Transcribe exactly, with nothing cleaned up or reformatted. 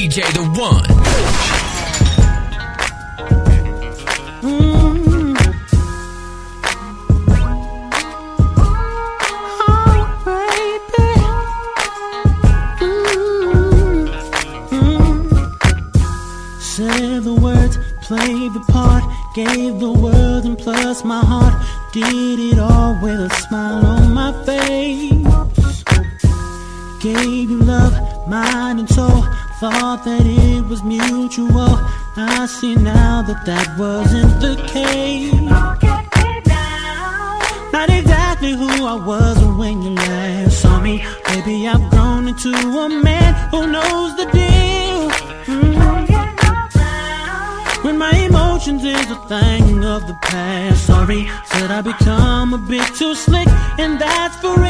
J The One. Mm. Oh, baby. Mm. Mm. Said the words, played the part, gave the world and plus my heart. Did it all with a smile on my face. Gave you love, mind and soul. Thought that it was mutual. I see now that that wasn't the case. Not exactly who I was when you last saw me. Maybe I've grown into a man who knows the deal. Mm. When my emotions is a thing of the past. Sorry, said I become a bit too slick, and that's for real.